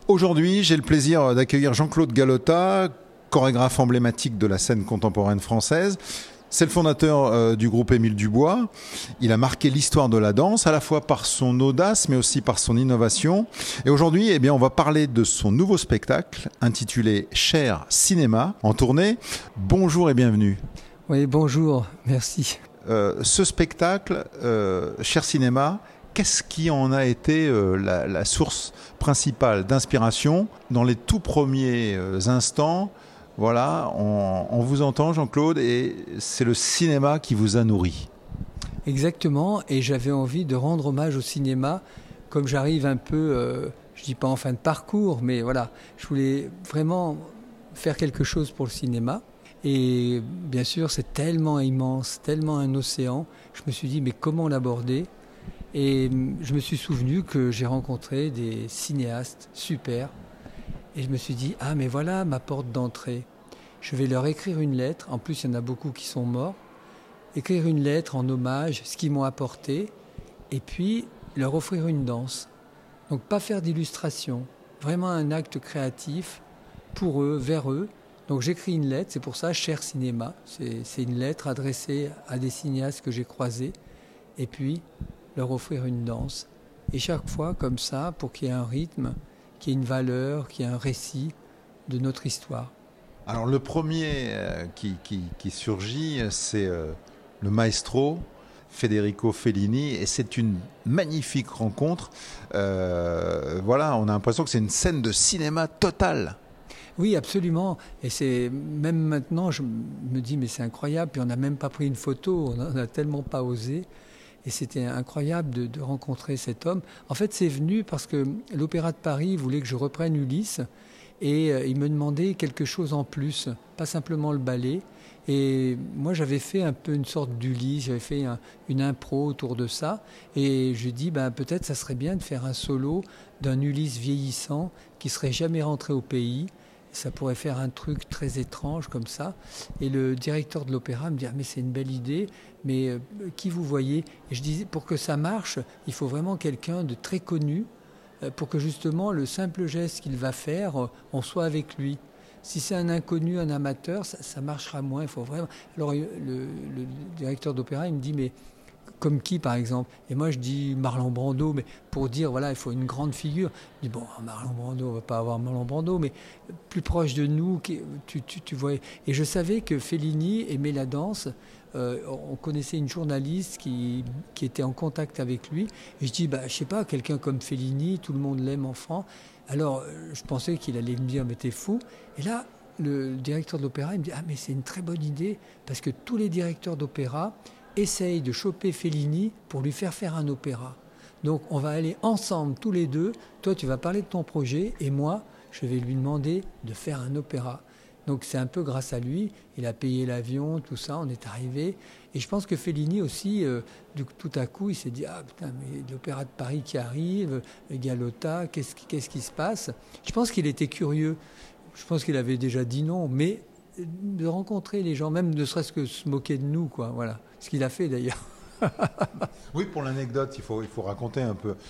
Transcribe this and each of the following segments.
Aujourd'hui, j'ai le plaisir d'accueillir Jean-Claude Galota, chorégraphe emblématique de la scène contemporaine française. C'est le fondateur du groupe Émile Dubois. Il a marqué l'histoire de la danse, à la fois par son audace, mais aussi par son innovation. Et aujourd'hui, on va parler de son nouveau spectacle, intitulé Cher Cinéma, en tournée. Bonjour et bienvenue. Oui, bonjour, merci. Ce spectacle, Cher Cinéma, qu'est-ce qui en a été la source principale d'inspiration dans les tout premiers instants? Voilà, on vous entend, Jean-Claude, et c'est le cinéma qui vous a nourri. Exactement, et j'avais envie de rendre hommage au cinéma, comme j'arrive un peu, je ne dis pas en fin de parcours, mais voilà, je voulais vraiment faire quelque chose pour le cinéma. Et bien sûr, c'est tellement immense, tellement un océan, je me suis dit, mais comment l'aborder ? Et je me suis souvenu que j'ai rencontré des cinéastes super. Et je me suis dit, ah mais voilà ma porte d'entrée. Je vais leur écrire une lettre, en plus il y en a beaucoup qui sont morts, écrire une lettre en hommage, ce qu'ils m'ont apporté, et puis leur offrir une danse. Donc pas faire d'illustration, vraiment un acte créatif pour eux, vers eux. Donc j'écris une lettre, c'est pour ça Cher Cinéma, c'est une lettre adressée à des cinéastes que j'ai croisés, et puis leur offrir une danse. Et chaque fois comme ça, pour qu'il y ait un rythme, qu'il y ait une valeur, qu'il y ait un récit de notre histoire. Alors le premier qui surgit, c'est le maestro Federico Fellini, et c'est une magnifique rencontre. Voilà, on a l'impression que c'est une scène de cinéma totale. Oui, absolument. Et c'est même maintenant, je me dis, mais c'est incroyable. Puis on n'a même pas pris une photo, on n'a tellement pas osé. Et c'était incroyable de rencontrer cet homme. En fait, c'est venu parce que l'Opéra de Paris voulait que je reprenne Ulysse et il me demandait quelque chose en plus, pas simplement le ballet. Et moi, j'avais fait un peu une sorte d'Ulysse, j'avais fait une impro autour de ça. Et je dis, peut-être ça serait bien de faire un solo d'un Ulysse vieillissant qui serait jamais rentré au pays. Ça pourrait faire un truc très étrange comme ça. Et le directeur de l'opéra me dit, ah, mais c'est une belle idée, mais qui vous voyez? Et je disais, pour que ça marche, il faut vraiment quelqu'un de très connu, pour que justement le simple geste qu'il va faire, on soit avec lui. Si c'est un inconnu, un amateur, ça marchera moins. Il faut vraiment... Alors le directeur d'opéra, il me dit, mais comme qui, par exemple? Et moi, je dis Marlon Brando, mais pour dire, voilà, il faut une grande figure. Je dis, bon, Marlon Brando, on ne va pas avoir Marlon Brando, mais plus proche de nous, tu vois. Et je savais que Fellini aimait la danse. On connaissait une journaliste qui était en contact avec lui. Et je dis, je ne sais pas, quelqu'un comme Fellini, tout le monde l'aime en France. Alors, je pensais qu'il allait me dire, mais t'es fou. Et là, le directeur de l'opéra, il me dit, ah, mais c'est une très bonne idée, parce que tous les directeurs d'opéra essaye de choper Fellini pour lui faire un opéra. Donc on va aller ensemble tous les deux. Toi, tu vas parler de ton projet et moi, je vais lui demander de faire un opéra. Donc c'est un peu grâce à lui. Il a payé l'avion, tout ça, on est arrivé. Et je pense que Fellini aussi, tout à coup, il s'est dit, ah putain, mais l'opéra de Paris qui arrive, Galota, qu'est-ce qui se passe? Je pense qu'il était curieux. Je pense qu'il avait déjà dit non, mais de rencontrer les gens, même ne serait-ce que se moquer de nous, quoi. Voilà, ce qu'il a fait d'ailleurs. Oui, pour l'anecdote, il faut raconter un peu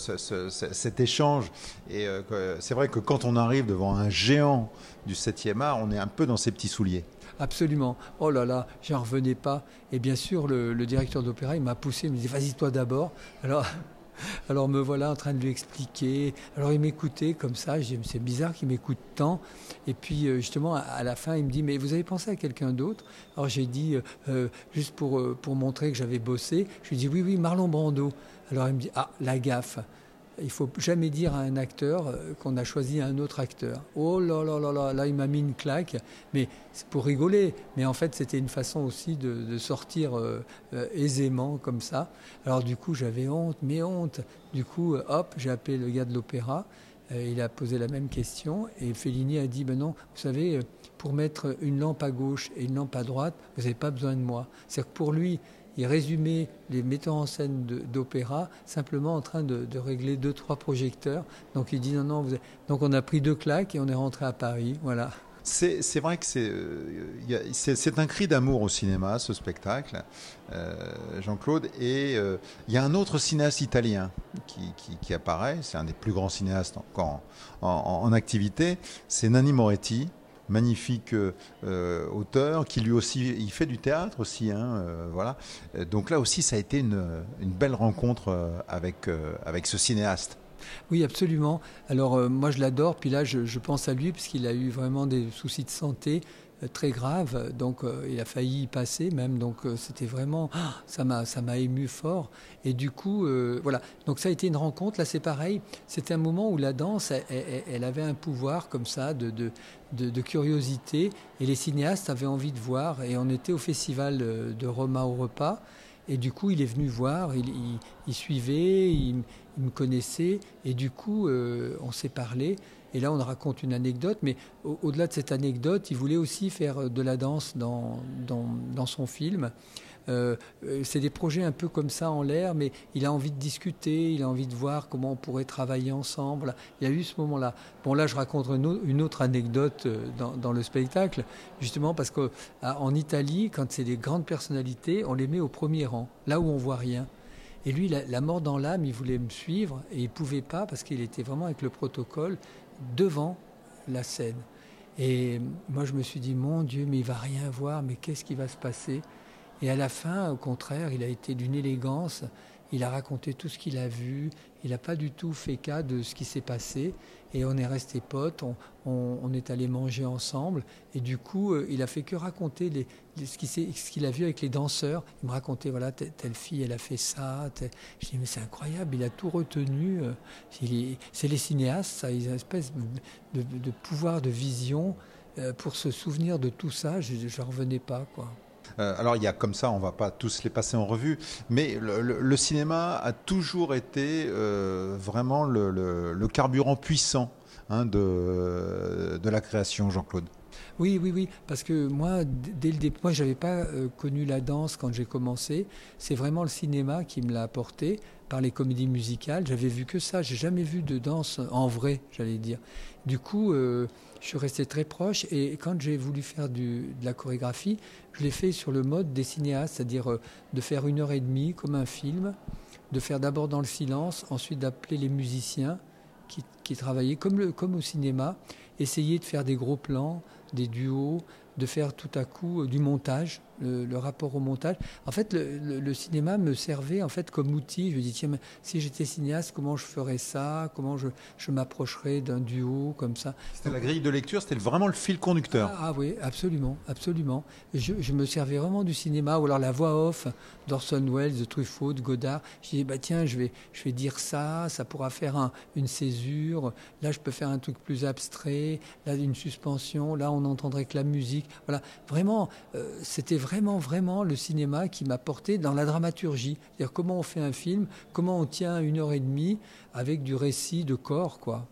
cet échange. Et c'est vrai que quand on arrive devant un géant du 7e art, on est un peu dans ses petits souliers. Absolument. Oh là là, j'en revenais pas. Et bien sûr, le directeur d'opéra, il m'a poussé, il me dit, vas-y toi d'abord. Alors me voilà en train de lui expliquer. Alors il m'écoutait comme ça. Je dis, c'est bizarre qu'il m'écoute tant. Et puis justement, à la fin, il me dit, mais vous avez pensé à quelqu'un d'autre? Alors j'ai dit, juste pour montrer que j'avais bossé, je lui ai dit, oui, Marlon Brando. Alors il me dit, ah, la gaffe. Il ne faut jamais dire à un acteur qu'on a choisi un autre acteur. Oh là là là là, là il m'a mis une claque, mais c'est pour rigoler. Mais en fait, c'était une façon aussi de sortir aisément comme ça. Alors du coup, j'avais honte, mais honte. Du coup, hop, j'ai appelé le gars de l'opéra. Il a posé la même question et Fellini a dit, non, vous savez, pour mettre une lampe à gauche et une lampe à droite, vous n'avez pas besoin de moi. C'est-à-dire que pour lui, il résumait les metteurs en scène d'opéra simplement en train de régler 2-3 projecteurs. Donc il dit non, donc on a pris 2 claques et on est rentré à Paris, voilà. C'est vrai que c'est un cri d'amour au cinéma, ce spectacle, Jean-Claude. Et il y a un autre cinéaste italien qui apparaît, c'est un des plus grands cinéastes encore en activité, c'est Nanni Moretti. Magnifique auteur qui lui aussi il fait du théâtre aussi voilà, donc là aussi ça a été une belle rencontre avec ce cinéaste. Oui, absolument. Alors moi je l'adore, puis là je pense à lui parce qu'il a eu vraiment des soucis de santé très graves, donc il a failli y passer même, donc c'était vraiment, ça m'a ému fort. Et du coup, voilà, donc ça a été une rencontre, là c'est pareil, c'était un moment où la danse, elle avait un pouvoir comme ça de curiosité, et les cinéastes avaient envie de voir, et on était au festival de Roma au repas. Et du coup, il est venu voir, il suivait, il me connaissait, et du coup, on s'est parlé. Et là, on raconte une anecdote, mais au-delà de cette anecdote, il voulait aussi faire de la danse dans son film. C'est des projets un peu comme ça en l'air, mais il a envie de discuter, il a envie de voir comment on pourrait travailler ensemble. Il y a eu ce moment-là. Bon, là, je raconte une autre anecdote dans le spectacle, justement parce qu'en Italie, quand c'est des grandes personnalités, on les met au premier rang, là où on voit rien. Et lui, la mort dans l'âme, il voulait me suivre et il ne pouvait pas parce qu'il était vraiment avec le protocole devant la scène. Et moi, je me suis dit, mon Dieu, mais il ne va rien voir, mais qu'est-ce qui va se passer ? Et à la fin, au contraire, il a été d'une élégance. Il a raconté tout ce qu'il a vu. Il n'a pas du tout fait cas de ce qui s'est passé. Et on est restés potes. On est allés manger ensemble. Et du coup, il a fait que raconter ce qu'il a vu avec les danseurs. Il me racontait, voilà, telle fille, elle a fait ça. Je dis, mais c'est incroyable. Il a tout retenu. C'est les cinéastes, ça. Ils ont une espèce de pouvoir de vision pour se souvenir de tout ça. Je ne revenais pas, quoi. Alors il y a comme ça, on ne va pas tous les passer en revue, mais le cinéma a toujours été vraiment le carburant puissant de la création, Jean-Claude. Oui, parce que moi, dès le début, moi, je n'avais pas connu la danse quand j'ai commencé. C'est vraiment le cinéma qui me l'a apporté par les comédies musicales. J'avais vu que ça. J'ai jamais vu de danse en vrai, j'allais dire. Du coup, je suis resté très proche. Et quand j'ai voulu faire de la chorégraphie, je l'ai fait sur le mode des cinéastes, c'est-à-dire de faire 1h30 comme un film, de faire d'abord dans le silence, ensuite d'appeler les musiciens qui travaillaient comme au cinéma, essayer de faire des gros plans, des duos, de faire tout à coup du montage, le rapport au montage. En fait, le cinéma me servait en fait comme outil. Je me dis, tiens, mais si j'étais cinéaste, comment je ferais ça ? Comment je m'approcherais d'un duo comme ça ? C'était la grille de lecture, c'était vraiment le fil conducteur. Ah oui, absolument. Je me servais vraiment du cinéma, ou alors la voix off d'Orson Welles, de Truffaut, de Godard. Je disais, bah tiens, je vais dire ça pourra faire une césure. Là, je peux faire un truc plus abstrait. Là, une suspension. Là, on n'entendrait que la musique. Voilà, vraiment, c'était vraiment le cinéma qui m'a porté dans la dramaturgie. C'est-à-dire comment on fait un film, comment on tient 1h30 avec du récit de corps, quoi.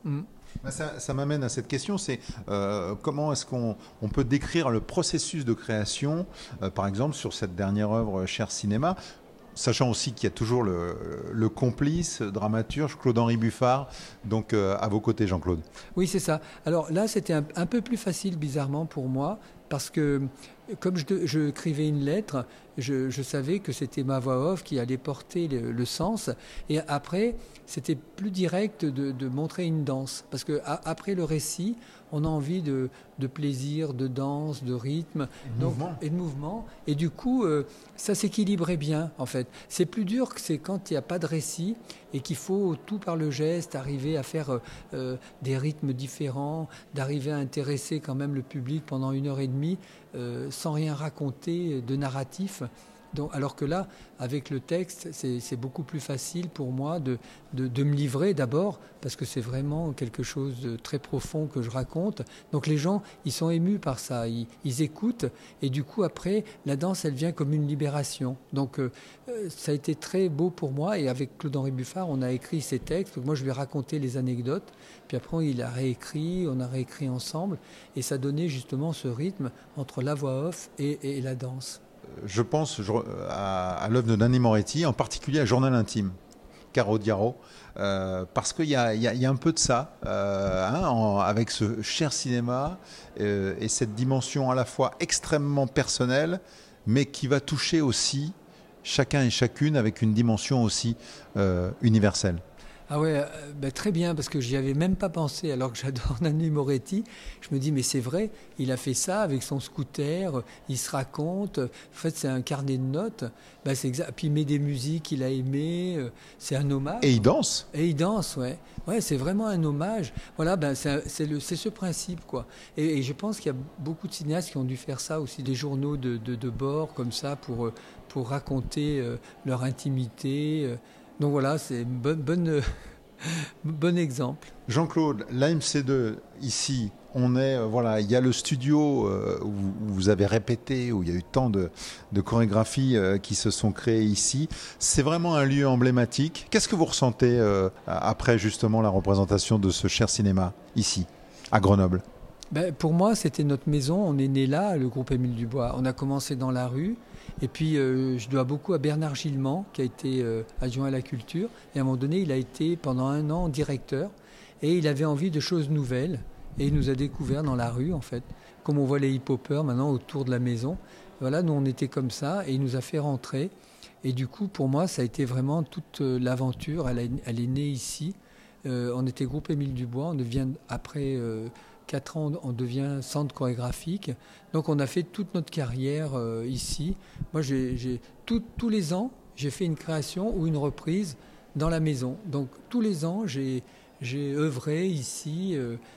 Ça m'amène à cette question, c'est comment est-ce qu'on peut décrire le processus de création, par exemple sur cette dernière œuvre Cher Cinéma, sachant aussi qu'il y a toujours le complice, dramaturge, Claude-Henri Buffard, donc à vos côtés, Jean-Claude. Oui, c'est ça. Alors là, c'était un peu plus facile, bizarrement, pour moi, parce que comme je écrivais une lettre, je savais que c'était ma voix off qui allait porter le sens. Et après, c'était plus direct de montrer une danse. Parce qu'après le récit, on a envie de plaisir, de danse, de rythme et de mouvement. Et du coup, ça s'équilibrait bien, en fait. C'est plus dur que c'est quand il n'y a pas de récit et qu'il faut tout par le geste, arriver à faire des rythmes différents, d'arriver à intéresser quand même le public pendant 1h30 sans rien raconter de narratif. Donc, alors que là, avec le texte, c'est beaucoup plus facile pour moi de me livrer d'abord, parce que c'est vraiment quelque chose de très profond que je raconte. Donc les gens, ils sont émus par ça, ils écoutent, et du coup après, la danse, elle vient comme une libération. Donc ça a été très beau pour moi, et avec Claude-Henri Buffard, on a écrit ces textes. Donc moi, je lui ai raconté les anecdotes, puis après, il a réécrit, on a réécrit ensemble, et ça donnait justement ce rythme entre la voix off et la danse. Je pense à l'œuvre de Nanni Moretti, en particulier à Journal intime, Caro Diaro, parce qu'il y a un peu de ça, avec ce cher cinéma et cette dimension à la fois extrêmement personnelle, mais qui va toucher aussi chacun et chacune avec une dimension aussi universelle. Ah ouais, très bien, parce que j'y avais même pas pensé, alors que j'adore Nanni Moretti. Je me dis, mais c'est vrai, il a fait ça avec son scooter, il se raconte. En fait, c'est un carnet de notes. C'est exact. Puis il met des musiques qu'il a aimées. C'est un hommage. Et il danse. Et il danse, ouais. Ouais, c'est vraiment un hommage. Voilà, c'est ce principe, quoi. Et je pense qu'il y a beaucoup de cinéastes qui ont dû faire ça aussi, des journaux de bord, comme ça, pour raconter leur intimité. Donc voilà, c'est bon exemple. Jean-Claude, l'AMC2, ici, on est, il y a le studio où vous avez répété, où il y a eu tant de chorégraphies qui se sont créées ici. C'est vraiment un lieu emblématique. Qu'est-ce que vous ressentez après justement la représentation de ce cher cinéma, ici, à Grenoble ? Pour moi, c'était notre maison. On est né là, le groupe Émile Dubois. On a commencé dans la rue. Et puis, je dois beaucoup à Bernard Gillement, qui a été adjoint à la culture. Et à un moment donné, il a été pendant 1 an directeur. Et il avait envie de choses nouvelles. Et il nous a découverts dans la rue, en fait. Comme on voit les hip-hoppers maintenant autour de la maison. Voilà, nous, on était comme ça. Et il nous a fait rentrer. Et du coup, pour moi, ça a été vraiment toute l'aventure. Elle est née ici. On était groupe Émile Dubois. On devient, après 4 ans, on devient centre chorégraphique. Donc on a fait toute notre carrière ici. Moi, tous les ans, j'ai fait une création ou une reprise dans la maison. Donc tous les ans, j'ai œuvré ici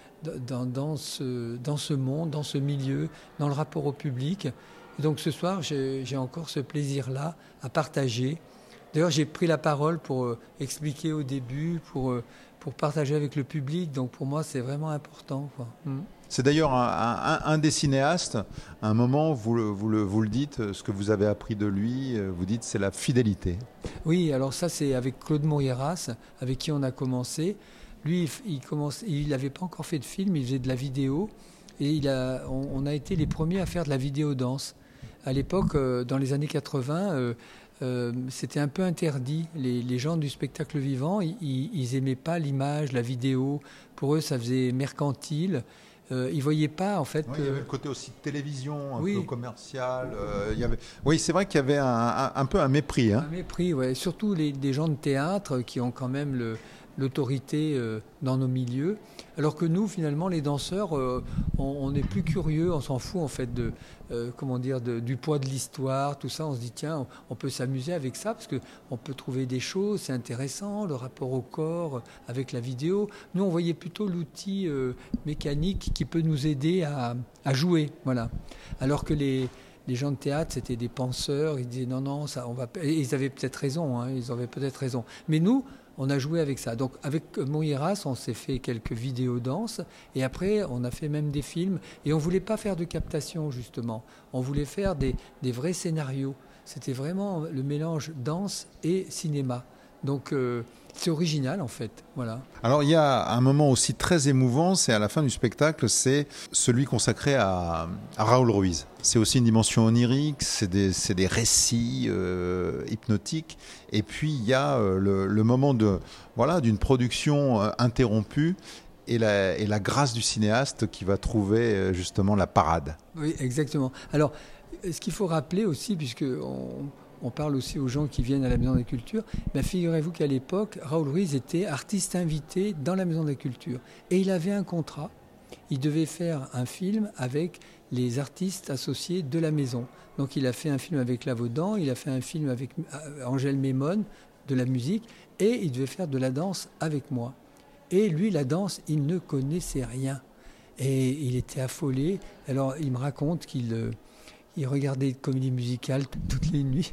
dans ce monde, dans ce milieu, dans le rapport au public. Et donc ce soir, j'ai encore ce plaisir-là à partager. D'ailleurs, j'ai pris la parole pour expliquer au début, pour partager avec le public. Donc pour moi, c'est vraiment important, quoi. C'est d'ailleurs un des cinéastes, à un moment, vous le dites, ce que vous avez appris de lui, vous dites c'est la fidélité. Oui, alors ça c'est avec Claude Montieras, avec qui on a commencé. Lui, il n'avait pas encore fait de film, il faisait de la vidéo. Et on a été les premiers à faire de la vidéo-danse. À l'époque, dans les années 80, c'était un peu interdit. Les gens du spectacle vivant, ils n'aimaient pas l'image, la vidéo. Pour eux, ça faisait mercantile. Ils ne voyaient pas, en fait... Il y avait le côté aussi de télévision, un peu commercial. Oui, c'est vrai qu'il y avait un peu un mépris. Un mépris, oui. Surtout des gens de théâtre qui ont quand même l'autorité dans nos milieux. Alors que nous, finalement, les danseurs, on est plus curieux, on s'en fout en fait du poids de l'histoire, tout ça. On se dit tiens, on peut s'amuser avec ça parce qu'on peut trouver des choses, c'est intéressant, le rapport au corps avec la vidéo. Nous, on voyait plutôt l'outil mécanique qui peut nous aider à jouer, voilà. Alors que les gens de théâtre, c'était des penseurs, ils disaient non, ça, on va. Et ils avaient peut-être raison, ils avaient peut-être raison. Mais nous, on a joué avec ça. Donc avec Montieras, on s'est fait quelques vidéos danse et après on a fait même des films et on voulait pas faire de captation justement. On voulait faire des vrais scénarios. C'était vraiment le mélange danse et cinéma. Donc c'est original en fait, voilà. Alors il y a un moment aussi très émouvant, c'est à la fin du spectacle, c'est celui consacré à Raoul Ruiz. C'est aussi une dimension onirique, c'est des récits hypnotiques. Et puis il y a le moment d'une production interrompue et la grâce du cinéaste qui va trouver justement la parade. Oui, exactement. Alors ce qu'il faut rappeler aussi, puisque on parle aussi aux gens qui viennent à la Maison de la Culture. Figurez-vous qu'à l'époque, Raoul Ruiz était artiste invité dans la Maison de la Culture. Et il avait un contrat. Il devait faire un film avec les artistes associés de la maison. Donc il a fait un film avec Lavaudan, il a fait un film avec Angèle Mémone, de la musique, et il devait faire de la danse avec moi. Et lui, la danse, il ne connaissait rien. Et il était affolé. Alors il me raconte qu'il regardait une comédie musicale toutes les nuits.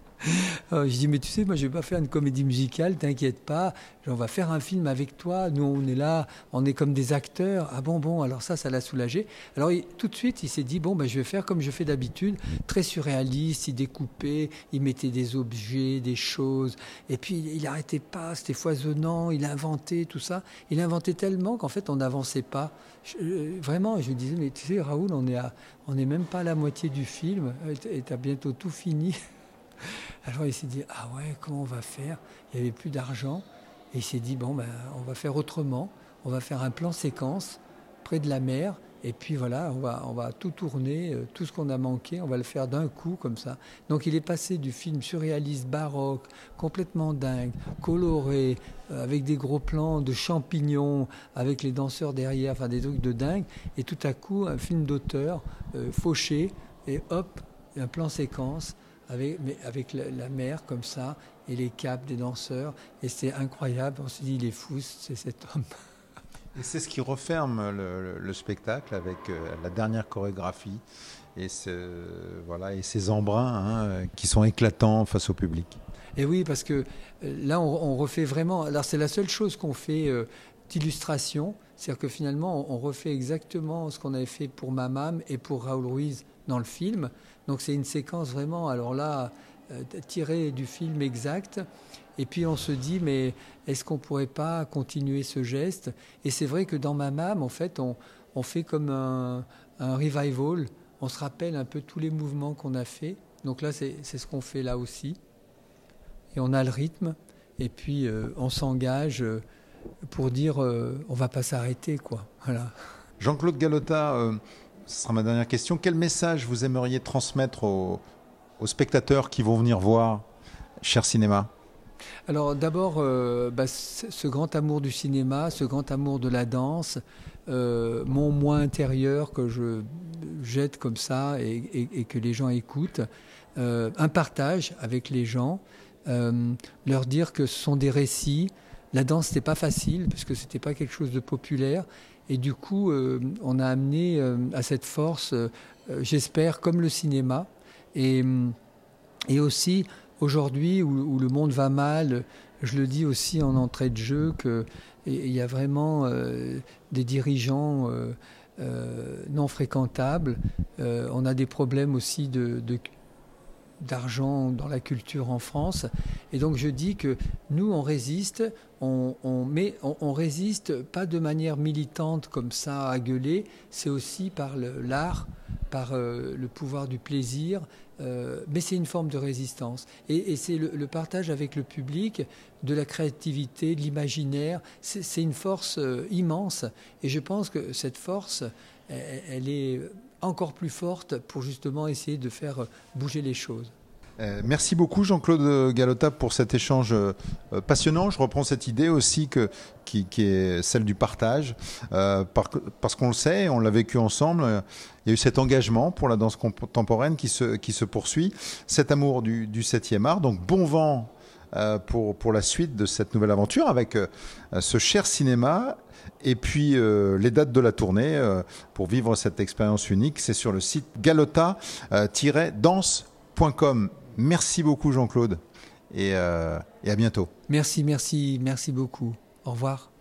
Je dis, mais tu sais, moi je vais pas faire une comédie musicale, t'inquiète pas, on va faire un film avec toi, nous on est là, on est comme des acteurs. Ah bon, alors ça l'a soulagé. Alors tout de suite il s'est dit, je vais faire comme je fais d'habitude, très surréaliste, il découpait, il mettait des objets, des choses, et puis il n'arrêtait pas, c'était foisonnant, il inventait tout ça, il inventait tellement qu'en fait on n'avançait pas. Vraiment, je lui disais, mais tu sais Raoul, on est même pas à la moitié du film, et t'as bientôt tout fini. Alors il s'est dit, ah ouais, comment on va faire ? Il n'y avait plus d'argent. Et il s'est dit, on va faire autrement. On va faire un plan séquence près de la mer. Et puis voilà, on va tout tourner, tout ce qu'on a manqué, on va le faire d'un coup comme ça. Donc il est passé du film surréaliste, baroque, complètement dingue, coloré, avec des gros plans de champignons, avec les danseurs derrière, enfin des trucs de dingue. Et tout à coup, un film d'auteur, fauché, et hop, un plan séquence avec la mer comme ça, et les capes des danseurs. Et c'est incroyable, on s'est dit, il est fou, c'est cet homme. Et c'est ce qui referme le spectacle avec la dernière chorégraphie et, voilà, et ces embruns qui sont éclatants face au public. Et oui, parce que là, on refait vraiment... Alors, c'est la seule chose qu'on fait d'illustration, c'est-à-dire que finalement, on refait exactement ce qu'on avait fait pour Mamam et pour Raoul Ruiz dans le film. Donc, c'est une séquence vraiment, alors là, tirée du film exact. Et puis on se dit, mais est-ce qu'on ne pourrait pas continuer ce geste? Et c'est vrai que dans Mamam, en fait, on fait comme un revival. On se rappelle un peu tous les mouvements qu'on a fait. Donc là, c'est ce qu'on fait là aussi. Et on a le rythme. Et puis on s'engage pour dire, on ne va pas s'arrêter, quoi. Voilà. Jean-Claude Galota, ce sera ma dernière question. Quel message vous aimeriez transmettre aux spectateurs qui vont venir voir Cher Cinéma? Alors d'abord, ce grand amour du cinéma, ce grand amour de la danse, mon moi intérieur que je jette comme ça et que les gens écoutent, un partage avec les gens, leur dire que ce sont des récits. La danse, c'était pas facile parce que c'était pas quelque chose de populaire et du coup, on a amené à cette force, j'espère, comme le cinéma et aussi aujourd'hui, où le monde va mal, je le dis aussi en entrée de jeu, qu'il y a vraiment des dirigeants non fréquentables. On a des problèmes aussi d'argent dans la culture en France. Et donc je dis que nous, on résiste, on résiste pas de manière militante comme ça à gueuler, c'est aussi par l'art, par le pouvoir du plaisir, mais c'est une forme de résistance. Et c'est le partage avec le public de la créativité, de l'imaginaire. C'est une force immense. Et je pense que cette force, elle est encore plus forte pour justement essayer de faire bouger les choses. Merci beaucoup Jean-Claude Galota pour cet échange passionnant. Je reprends cette idée aussi qui est celle du partage, parce qu'on le sait, on l'a vécu ensemble, il y a eu cet engagement pour la danse contemporaine qui se poursuit, cet amour du 7e art. Donc bon vent pour la suite de cette nouvelle aventure avec ce Cher Cinéma. Et puis les dates de la tournée pour vivre cette expérience unique, c'est sur le site galota-danse.com. Merci beaucoup Jean-Claude et à bientôt. Merci beaucoup. Au revoir.